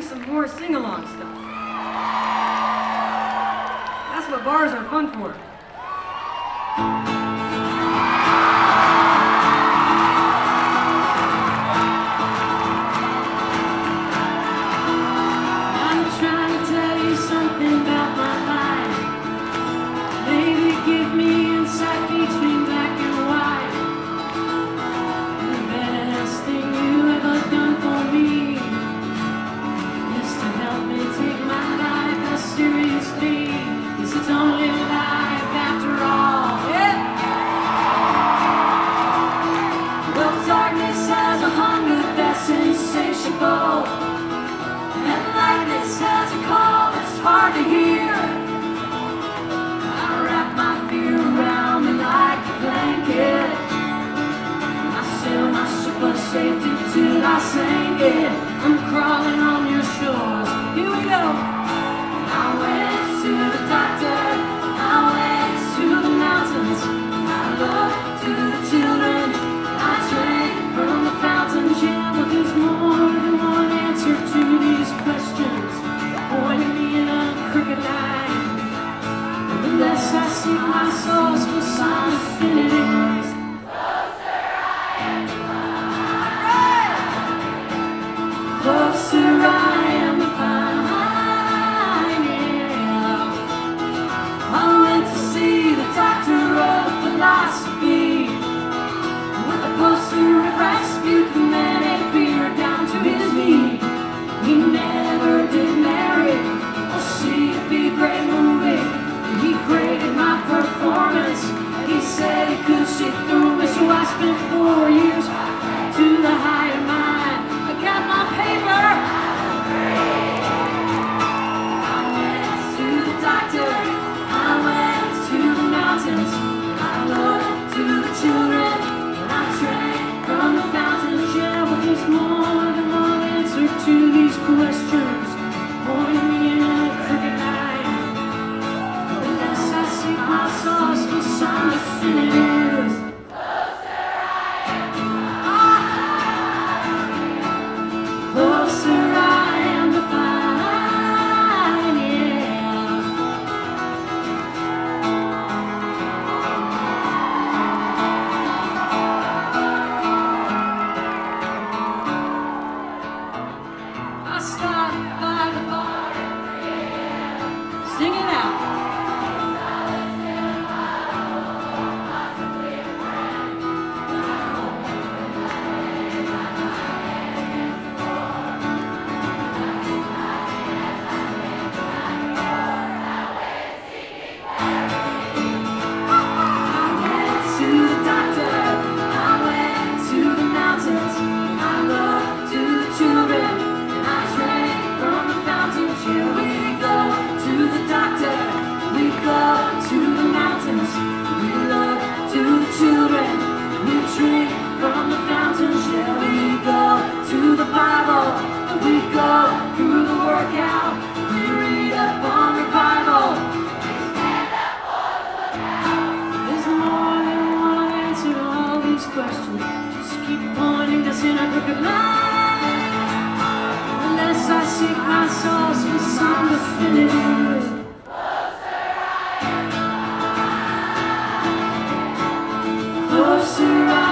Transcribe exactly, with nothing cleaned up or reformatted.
some more sing-along stuff. That's what bars are fun for. I'm trying to tell you something about my life. Maybe give me insight between black and white. The best thing you ever done for me is to help me take my life as seriously, 'cause it's only life after all. Yeah. Well, darkness has a hunger that's insatiable, and lightness has a call that's hard to hear. I wrap my fear around me like a blanket. I sail my ship of safety till I sink it. I'm crawling on your shores. Here we go. I went to the doctor. I went to the mountains. I looked to the children. I drank from the fountain. Yeah, but there's more than one answer to these questions. Pointing me in a crooked line. And unless I seek my source for some affinities, closer I am to find, yeah. I went to see the doctor of philosophy with a poster of Rasputin and a beard down to his knee. He never did marry or see a big great movie. He graded my performance. He said he could see through me, so I spent four years to the higher mind. I got my paper. I went to the doctor. I went to the mountains. I looked to the children. And I drank from the fountain. Yeah, but there's more than one answer to these questions. Pointing me in a crooked line. Unless I seek my source for some affinities. Closer I am to find, yeah. I stopped by the bar, sing it out. Questions. Just keep pointing us in a crooked line. Unless I seek my source for some affinities. Closer I